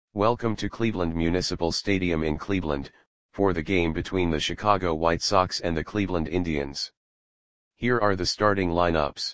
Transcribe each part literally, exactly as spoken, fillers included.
Welcome to Cleveland Municipal Stadium in Cleveland, for the game between the Chicago White Sox and the Cleveland Indians. Here are the starting lineups.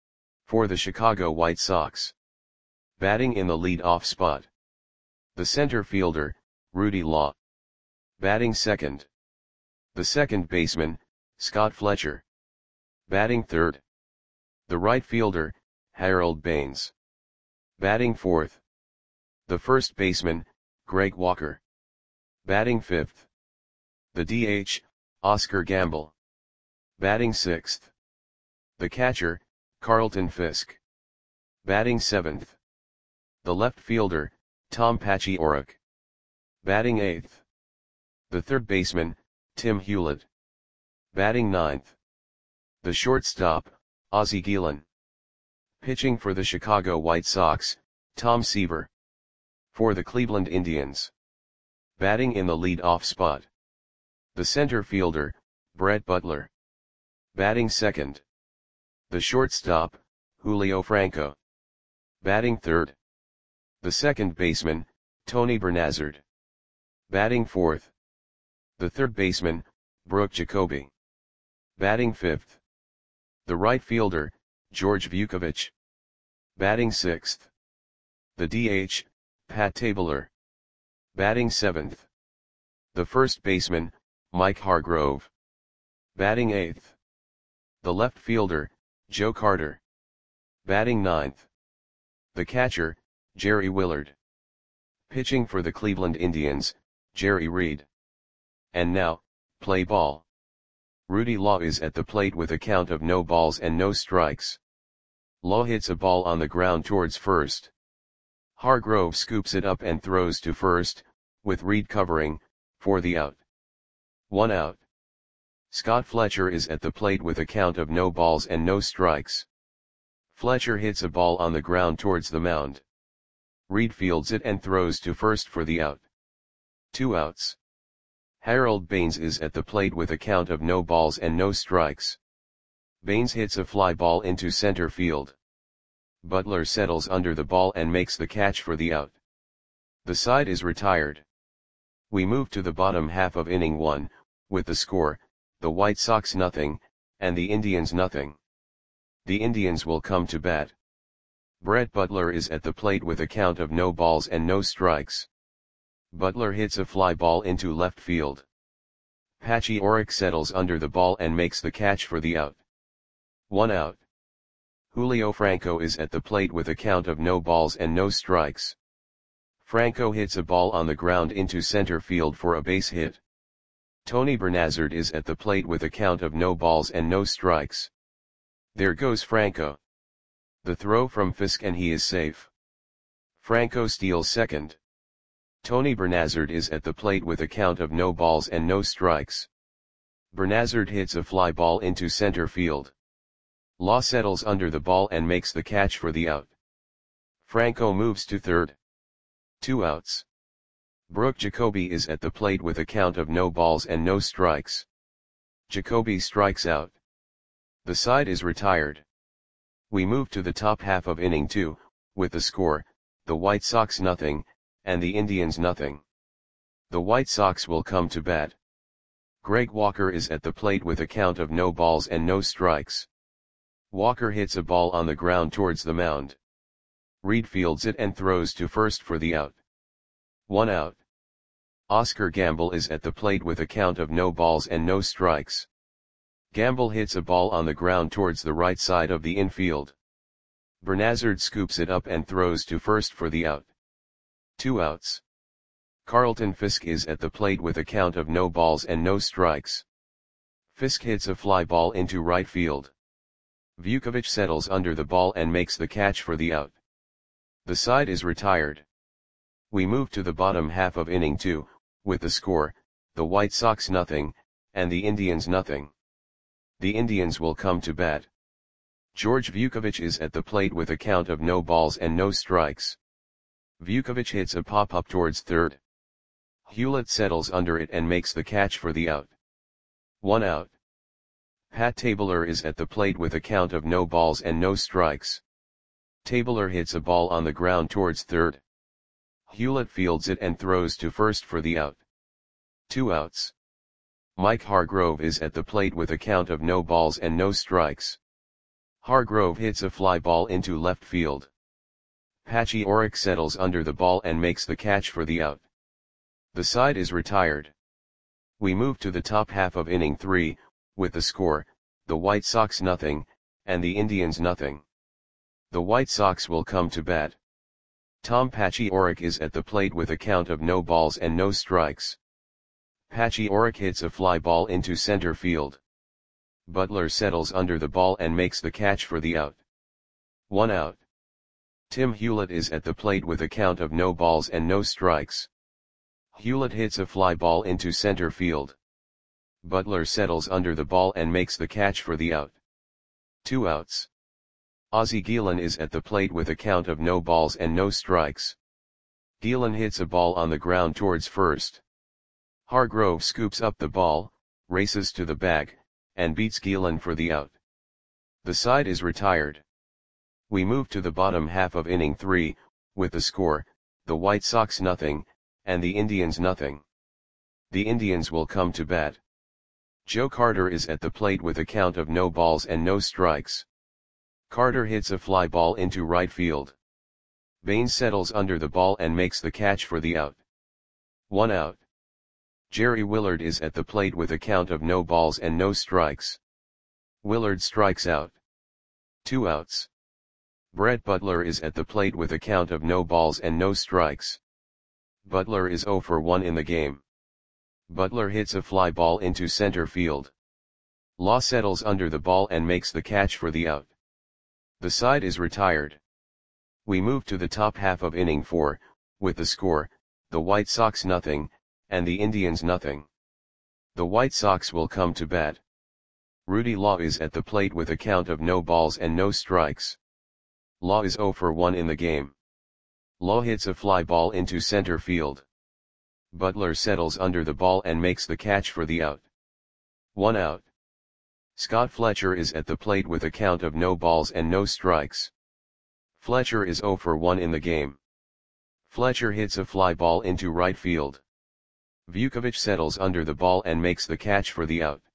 For the Chicago White Sox. Batting in the lead-off spot. The center fielder, Rudy Law. Batting second. The second baseman, Scott Fletcher. Batting third. The right fielder, Harold Baines. Batting fourth. The first baseman, Greg Walker. Batting fifth. The D H, Oscar Gamble. Batting sixth. The catcher, Carlton Fisk. Batting seventh. The left fielder, Tom Patchy Orrick. Batting eighth. The third baseman, Tim Hewlett. Batting ninth. The shortstop, Ozzie Guillen. Pitching for the Chicago White Sox, Tom Seaver. For the Cleveland Indians. Batting in the lead-off spot. The center fielder, Brett Butler. Batting second. The shortstop, Julio Franco. Batting third. The second baseman, Tony Bernazard. Batting fourth. The third baseman, Brooke Jacoby. Batting fifth. The right fielder, George Vukovich. Batting sixth. The D H, Pat Tabler. Batting seventh. The first baseman, Mike Hargrove. Batting eighth. The left fielder, Joe Carter. Batting ninth. The catcher, Jerry Willard. Pitching for the Cleveland Indians, Jerry Reed. And now, play ball. Rudy Law is at the plate with a count of no balls and no strikes. Law hits a ball on the ground towards first. Hargrove scoops it up and throws to first, with Reed covering, for the out. One out. Scott Fletcher is at the plate with a count of no balls and no strikes. Fletcher hits a ball on the ground towards the mound. Reed fields it and throws to first for the out. Two outs. Harold Baines is at the plate with a count of no balls and no strikes. Baines hits a fly ball into center field. Butler settles under the ball and makes the catch for the out. The side is retired. We move to the bottom half of inning one, with the score, the White Sox nothing, and the Indians nothing. The Indians will come to bat. Brett Butler is at the plate with a count of no balls and no strikes. Butler hits a fly ball into left field. Patchy Orrick settles under the ball and makes the catch for the out. One out. Julio Franco is at the plate with a count of no balls and no strikes. Franco hits a ball on the ground into center field for a base hit. Tony Bernazard is at the plate with a count of no balls and no strikes. There goes Franco. The throw from Fisk and he is safe. Franco steals second. Tony Bernazard is at the plate with a count of no balls and no strikes. Bernazard hits a fly ball into center field. Law settles under the ball and makes the catch for the out. Franco moves to third. Two outs. Brooke Jacoby is at the plate with a count of no balls and no strikes. Jacoby strikes out. The side is retired. We move to the top half of inning two, with the score, the White Sox nothing, and the Indians nothing. The White Sox will come to bat. Greg Walker is at the plate with a count of no balls and no strikes. Walker hits a ball on the ground towards the mound. Reed fields it and throws to first for the out. One out. Oscar Gamble is at the plate with a count of no balls and no strikes. Gamble hits a ball on the ground towards the right side of the infield. Bernazard scoops it up and throws to first for the out. Two outs. Carlton Fisk is at the plate with a count of no balls and no strikes. Fisk hits a fly ball into right field. Vukovich settles under the ball and makes the catch for the out. The side is retired. We move to the bottom half of inning two, with the score, the White Sox nothing, and the Indians nothing. The Indians will come to bat. George Vukovich is at the plate with a count of no balls and no strikes. Vukovich hits a pop-up towards third. Hewlett settles under it and makes the catch for the out. One out. Pat Tabler is at the plate with a count of no balls and no strikes. Tabler hits a ball on the ground towards third. Hewlett fields it and throws to first for the out. Two outs. Mike Hargrove is at the plate with a count of no balls and no strikes. Hargrove hits a fly ball into left field. Patchy Orrick settles under the ball and makes the catch for the out. The side is retired. We move to the top half of inning three, with the score, the White Sox nothing, and the Indians nothing. The White Sox will come to bat. Tom Patchy Orrick is at the plate with a count of no balls and no strikes. Patchy Orrick hits a fly ball into center field. Butler settles under the ball and makes the catch for the out. One out. Tim Hewlett is at the plate with a count of no balls and no strikes. Hewlett hits a fly ball into center field. Butler settles under the ball and makes the catch for the out. Two outs. Ozzie Guillen is at the plate with a count of no balls and no strikes. Guillen hits a ball on the ground towards first. Hargrove scoops up the ball, races to the bag, and beats Guillen for the out. The side is retired. We move to the bottom half of inning three, with the score, the White Sox nothing, and the Indians nothing. The Indians will come to bat. Joe Carter is at the plate with a count of no balls and no strikes. Carter hits a fly ball into right field. Baines settles under the ball and makes the catch for the out. One out. Jerry Willard is at the plate with a count of no balls and no strikes. Willard strikes out. Two outs. Brett Butler is at the plate with a count of no balls and no strikes. Butler is oh for one in the game. Butler hits a fly ball into center field. Law settles under the ball and makes the catch for the out. The side is retired. We move to the top half of inning four, with the score, the White Sox nothing, and the Indians nothing. The White Sox will come to bat. Rudy Law is at the plate with a count of no balls and no strikes. Law is oh for one in the game. Law hits a fly ball into center field. Butler settles under the ball and makes the catch for the out. One out. Scott Fletcher is at the plate with a count of no balls and no strikes. Fletcher is oh for one in the game. Fletcher hits a fly ball into right field. Vukovich settles under the ball and makes the catch for the out.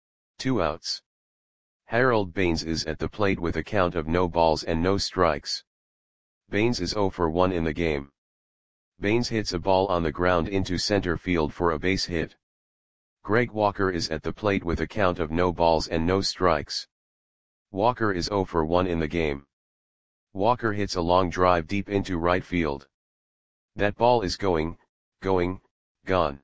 Two outs. Harold Baines is at the plate with a count of no balls and no strikes. Baines is oh for one in the game. Baines hits a ball on the ground into center field for a base hit. Greg Walker is at the plate with a count of no balls and no strikes. Walker is oh for one in the game. Walker hits a long drive deep into right field. That ball is going, going, gone.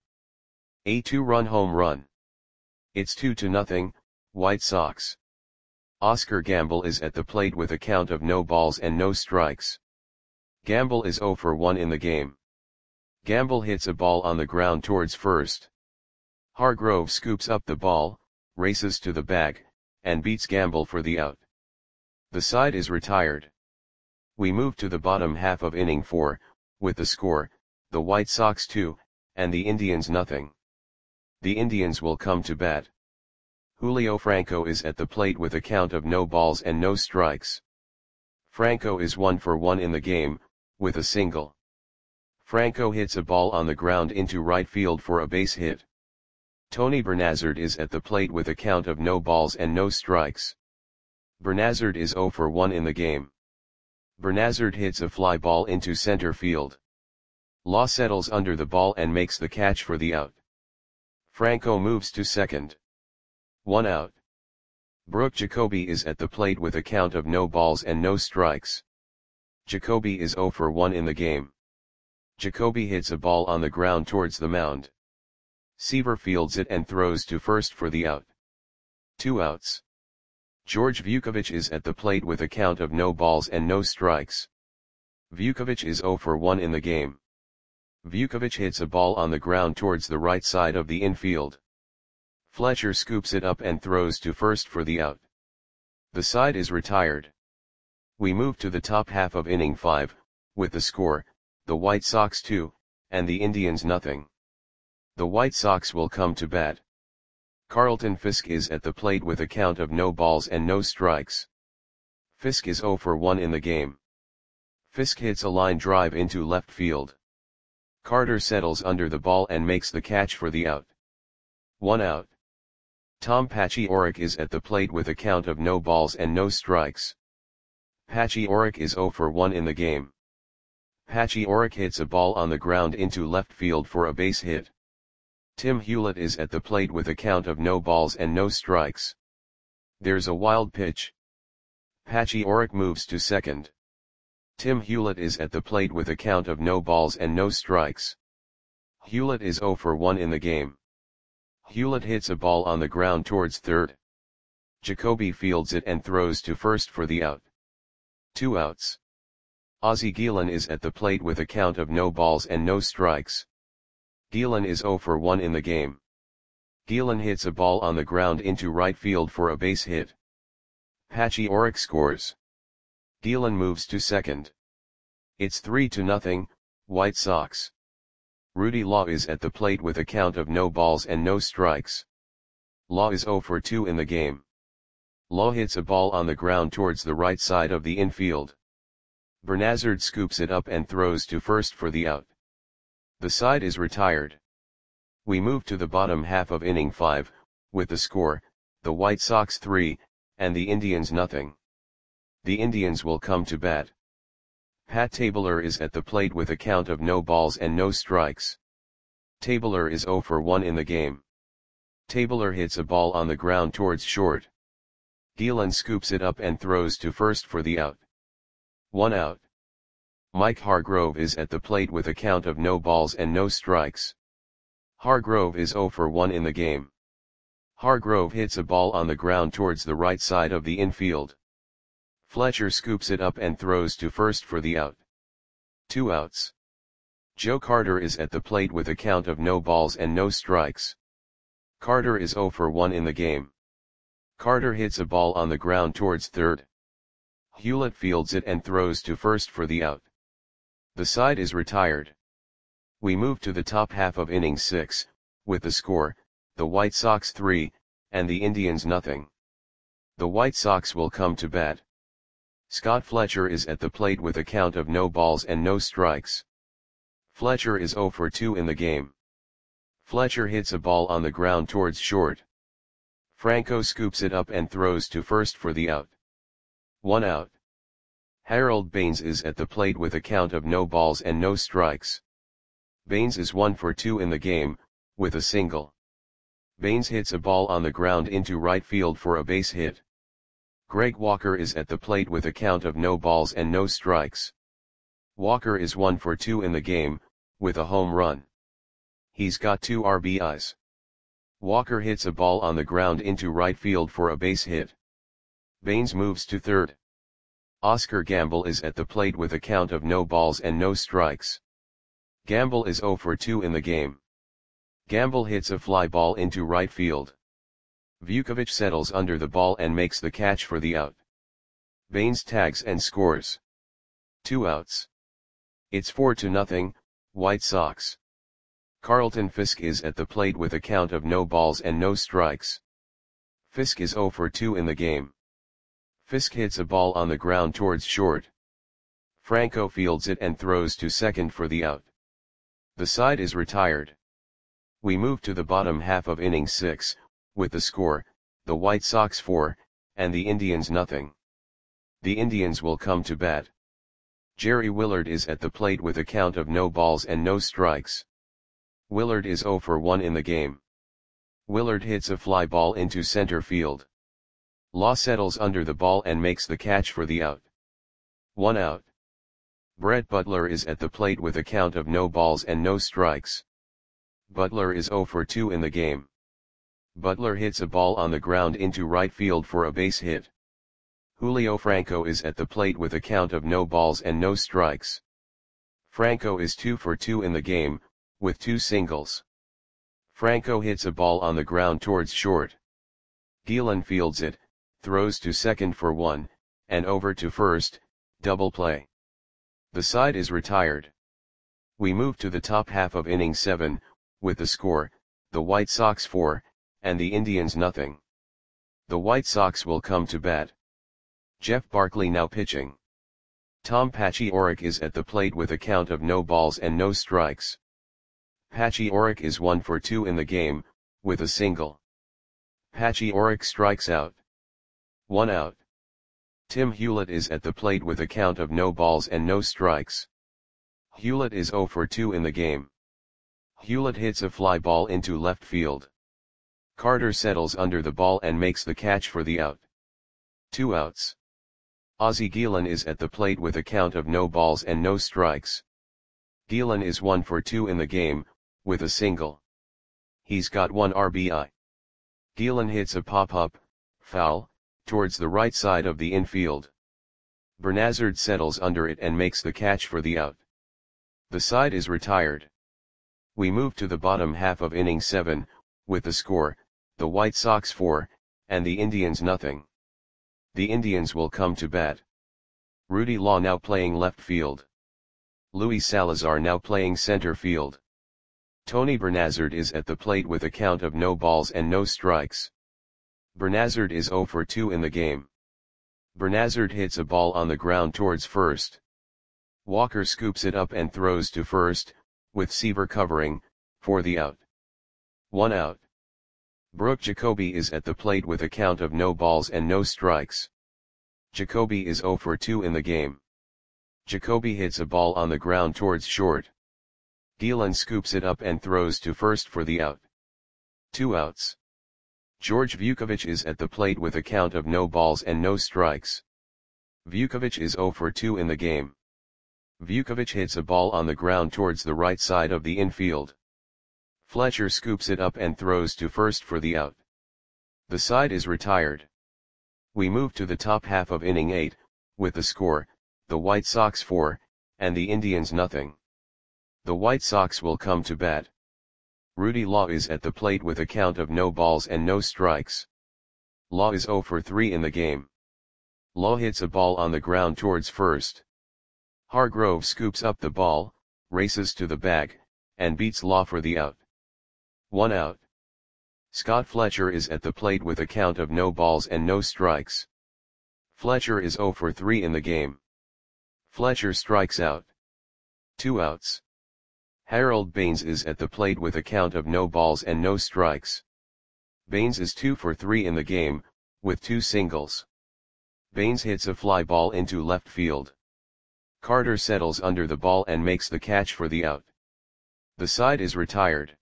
A two-run home run. It's two to nothing, White Sox. Oscar Gamble is at the plate with a count of no balls and no strikes. Gamble is oh for one in the game. Gamble hits a ball on the ground towards first. Hargrove scoops up the ball, races to the bag, and beats Gamble for the out. The side is retired. We move to the bottom half of inning four, with the score, the White Sox two, and the Indians nothing. The Indians will come to bat. Julio Franco is at the plate with a count of no balls and no strikes. Franco is one for one in the game, with a single. Franco hits a ball on the ground into right field for a base hit. Tony Bernazard is at the plate with a count of no balls and no strikes. Bernazard is oh for one in the game. Bernazard hits a fly ball into center field. Law settles under the ball and makes the catch for the out. Franco moves to second. One out. Brooke Jacoby is at the plate with a count of no balls and no strikes. Jacoby is oh for one in the game. Jacoby hits a ball on the ground towards the mound. Seaver fields it and throws to first for the out. Two outs. George Vukovich is at the plate with a count of no balls and no strikes. Vukovich is oh for one in the game. Vukovich hits a ball on the ground towards the right side of the infield. Fletcher scoops it up and throws to first for the out. The side is retired. We move to the top half of inning five, with the score, the White Sox two, and the Indians nothing. The White Sox will come to bat. Carlton Fisk is at the plate with a count of no balls and no strikes. Fisk is oh for one in the game. Fisk hits a line drive into left field. Carter settles under the ball and makes the catch for the out. One out. Tom Pachioric is at the plate with a count of no balls and no strikes. Pachioric is zero for one in the game. Pachioric hits a ball on the ground into left field for a base hit. Tim Hewlett is at the plate with a count of no balls and no strikes. There's a wild pitch. Pachioric moves to second. Tim Hewlett is at the plate with a count of no balls and no strikes. Hewlett is zero for one in the game. Hewlett hits a ball on the ground towards third. Jacoby fields it and throws to first for the out. Two outs. Ozzie Guillen is at the plate with a count of no balls and no strikes. Guillen is zero for one in the game. Guillen hits a ball on the ground into right field for a base hit. Pachioric scores. Guillen moves to second. It's three to nothing, White Sox. Rudy Law is at the plate with a count of no balls and no strikes. Law is zero for two in the game. Law hits a ball on the ground towards the right side of the infield. Bernazard scoops it up and throws to first for the out. The side is retired. We move to the bottom half of inning five, with the score, the White Sox three, and the Indians nothing. The Indians will come to bat. Pat Tabler is at the plate with a count of no balls and no strikes. Tabler is zero for one in the game. Tabler hits a ball on the ground towards short. Guillen scoops it up and throws to first for the out. One out. Mike Hargrove is at the plate with a count of no balls and no strikes. Hargrove is zero for one in the game. Hargrove hits a ball on the ground towards the right side of the infield. Fletcher scoops it up and throws to first for the out. Two outs. Joe Carter is at the plate with a count of no balls and no strikes. Carter is zero for one in the game. Carter hits a ball on the ground towards third. Hewlett fields it and throws to first for the out. The side is retired. We move to the top half of inning six, with the score, the White Sox three, and the Indians nothing. The White Sox will come to bat. Scott Fletcher is at the plate with a count of no balls and no strikes. Fletcher is zero for two in the game. Fletcher hits a ball on the ground towards short. Franco scoops it up and throws to first for the out. One out. Harold Baines is at the plate with a count of no balls and no strikes. Baines is one for two in the game, with a single. Baines hits a ball on the ground into right field for a base hit. Greg Walker is at the plate with a count of no balls and no strikes. Walker is one for two in the game, with a home run. He's got two R B Is. Walker hits a ball on the ground into right field for a base hit. Baines moves to third. Oscar Gamble is at the plate with a count of no balls and no strikes. Gamble is zero for two in the game. Gamble hits a fly ball into right field. Vukovic settles under the ball and makes the catch for the out. Baines tags and scores. Two outs. It's four to nothing, White Sox. Carlton Fisk is at the plate with a count of no balls and no strikes. Fisk is zero for two in the game. Fisk hits a ball on the ground towards short. Franco fields it and throws to second for the out. The side is retired. We move to the bottom half of inning six, with the score, the White Sox four, and the Indians nothing. The Indians will come to bat. Jerry Willard is at the plate with a count of no balls and no strikes. Willard is zero for one in the game. Willard hits a fly ball into center field. Law settles under the ball and makes the catch for the out. One out. Brett Butler is at the plate with a count of no balls and no strikes. Butler is zero for two in the game. Butler hits a ball on the ground into right field for a base hit. Julio Franco is at the plate with a count of no balls and no strikes. Franco is two for two in the game, with two singles. Franco hits a ball on the ground towards short. Guillen fields it, throws to second for one, and over to first, double play. The side is retired. We move to the top half of inning seven, with the score, the White Sox four, and the Indians nothing. The White Sox will come to bat. Jeff Barkley now pitching. Tom Pachioric is at the plate with a count of no balls and no strikes. Patchy Oric is one for two in the game, with a single. Patchy Oric strikes out. One out. Tim Hewlett is at the plate with a count of no balls and no strikes. Hewlett is zero for two in the game. Hewlett hits a fly ball into left field. Carter settles under the ball and makes the catch for the out. Two outs. Ozzie Guillen is at the plate with a count of no balls and no strikes. Guillen is one for two in the game, with a single. He's got one R B I. Guillen hits a pop-up, foul, towards the right side of the infield. Bernazard settles under it and makes the catch for the out. The side is retired. We move to the bottom half of inning seven, with the score, the White Sox four, and the Indians nothing. The Indians will come to bat. Rudy Law now playing left field. Luis Salazar now playing center field. Tony Bernazard is at the plate with a count of no balls and no strikes. Bernazard is zero for two in the game. Bernazard hits a ball on the ground towards first. Walker scoops it up and throws to first, with Seaver covering, for the out. One out. Brooke Jacoby is at the plate with a count of no balls and no strikes. Jacoby is zero for two in the game. Jacoby hits a ball on the ground towards short. Guillen scoops it up and throws to first for the out. Two outs. George Vukovic is at the plate with a count of no balls and no strikes. Vukovic is zero for two in the game. Vukovic hits a ball on the ground towards the right side of the infield. Fletcher scoops it up and throws to first for the out. The side is retired. We move to the top half of inning eight, with the score, the White Sox four, and the Indians nothing. The White Sox will come to bat. Rudy Law is at the plate with a count of no balls and no strikes. Law is zero for three in the game. Law hits a ball on the ground towards first. Hargrove scoops up the ball, races to the bag, and beats Law for the out. One out. Scott Fletcher is at the plate with a count of no balls and no strikes. Fletcher is zero for three in the game. Fletcher strikes out. Two outs. Harold Baines is at the plate with a count of no balls and no strikes. Baines is two for three in the game, with two singles. Baines hits a fly ball into left field. Carter settles under the ball and makes the catch for the out. The side is retired.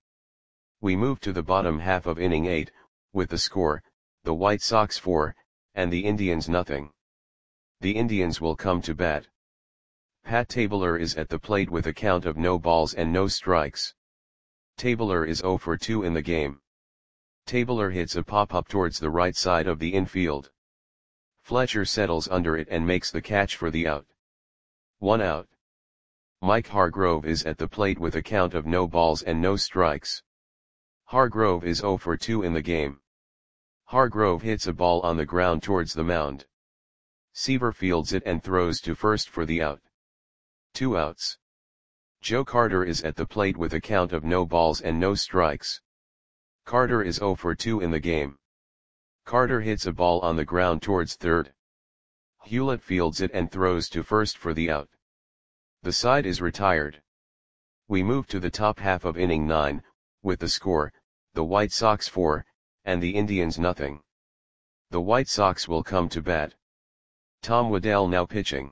We move to the bottom half of inning eight, with the score, the White Sox four, and the Indians nothing. The Indians will come to bat. Pat Tabler is at the plate with a count of no balls and no strikes. Tabler is zero for two in the game. Tabler hits a pop-up towards the right side of the infield. Fletcher settles under it and makes the catch for the out. One out. Mike Hargrove is at the plate with a count of no balls and no strikes. Hargrove is zero for two in the game. Hargrove hits a ball on the ground towards the mound. Seaver fields it and throws to first for the out. Two outs. Joe Carter is at the plate with a count of no balls and no strikes. Carter is zero for two in the game. Carter hits a ball on the ground towards third. Hewlett fields it and throws to first for the out. The side is retired. We move to the top half of inning nine, with the score, the White Sox four, and the Indians nothing. The White Sox will come to bat. Tom Waddell now pitching.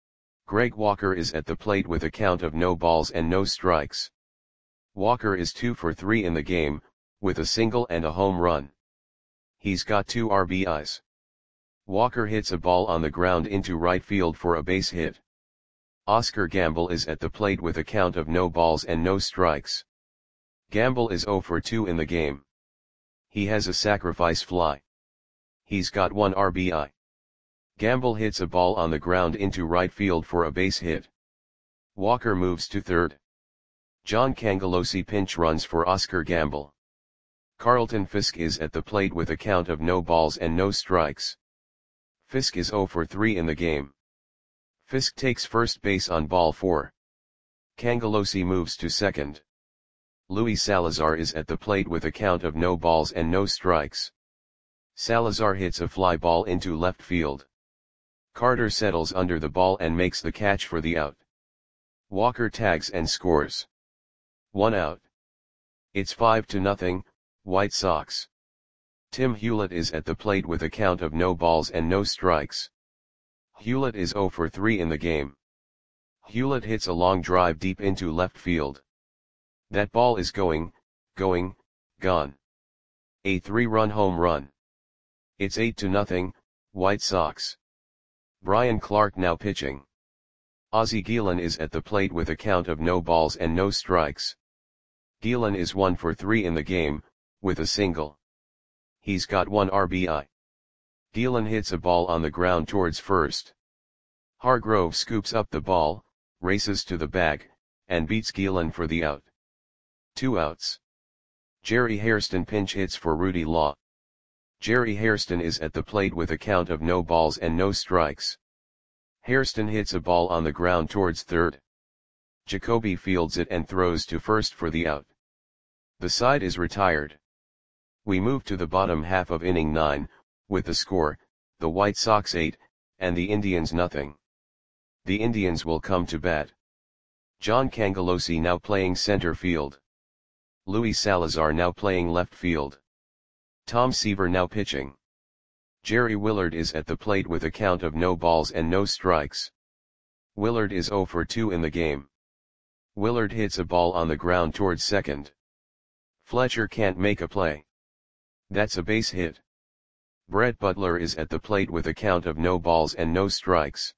Greg Walker is at the plate with a count of no balls and no strikes. Walker is two for three in the game, with a single and a home run. He's got two R B Is. Walker hits a ball on the ground into right field for a base hit. Oscar Gamble is at the plate with a count of no balls and no strikes. Gamble is zero for two in the game. He has a sacrifice fly. He's got one R B I. Gamble hits a ball on the ground into right field for a base hit. Walker moves to third. John Cangelosi pinch runs for Oscar Gamble. Carlton Fisk is at the plate with a count of no balls and no strikes. Fisk is zero for three in the game. Fisk takes first base on ball four. Cangelosi moves to second. Luis Salazar is at the plate with a count of no balls and no strikes. Salazar hits a fly ball into left field. Carter settles under the ball and makes the catch for the out. Walker tags and scores. One out. It's five to nothing, White Sox. Tim Hewlett is at the plate with a count of no balls and no strikes. Hewlett is zero for three in the game. Hewlett hits a long drive deep into left field. That ball is going, going, gone. A three-run home run. It's eight to nothing, White Sox. Brian Clark now pitching. Ozzie Guillen is at the plate with a count of no balls and no strikes. Guillen is one for three in the game, with a single. He's got one R B I. Guillen hits a ball on the ground towards first. Hargrove scoops up the ball, races to the bag, and beats Guillen for the out. Two outs. Jerry Hairston pinch hits for Rudy Law. Jerry Hairston is at the plate with a count of no balls and no strikes. Hairston hits a ball on the ground towards third. Jacoby fields it and throws to first for the out. The side is retired. We move to the bottom half of inning nine, with the score, the White Sox eight, and the Indians nothing. The Indians will come to bat. John Cangelosi now playing center field. Luis Salazar now playing left field. Tom Seaver now pitching. Jerry Willard is at the plate with a count of no balls and no strikes. Willard is zero for two in the game. Willard hits a ball on the ground towards second. Fletcher can't make a play. That's a base hit. Brett Butler is at the plate with a count of no balls and no strikes.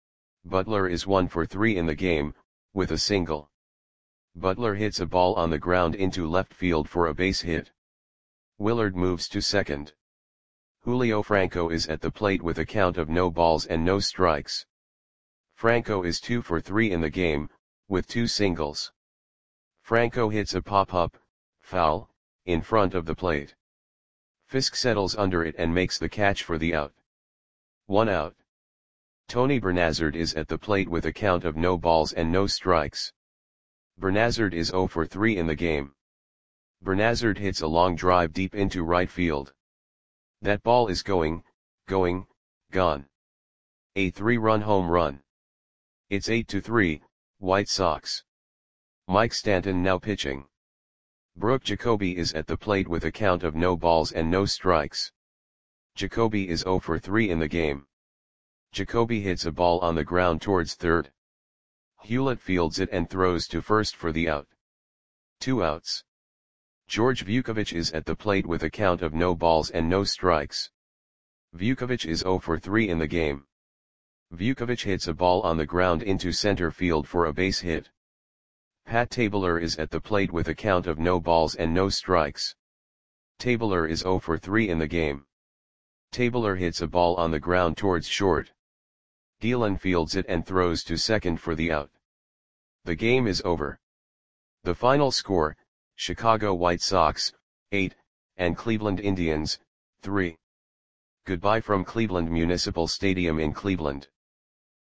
Butler is one for three in the game, with a single. Butler hits a ball on the ground into left field for a base hit. Willard moves to second. Julio Franco is at the plate with a count of no balls and no strikes. Franco is two for three in the game, with two singles. Franco hits a pop-up, foul, in front of the plate. Fisk settles under it and makes the catch for the out. One out. Tony Bernazard is at the plate with a count of no balls and no strikes. Bernazard is zero for three in the game. Bernazard hits a long drive deep into right field. That ball is going, going, gone. A three-run home run. It's eight to three, White Sox. Mike Stanton now pitching. Brooke Jacoby is at the plate with a count of no balls and no strikes. Jacoby is zero for three in the game. Jacoby hits a ball on the ground towards third. Hewlett fields it and throws to first for the out. Two outs. George Vukovic is at the plate with a count of no balls and no strikes. Vukovic is zero for three in the game. Vukovic hits a ball on the ground into center field for a base hit. Pat Tabler is at the plate with a count of no balls and no strikes. Tabler is zero for three in the game. Tabler hits a ball on the ground towards short. Guillen fields it and throws to second for the out. The game is over. The final score, Chicago White Sox, eight, and Cleveland Indians, three. Goodbye from Cleveland Municipal Stadium in Cleveland.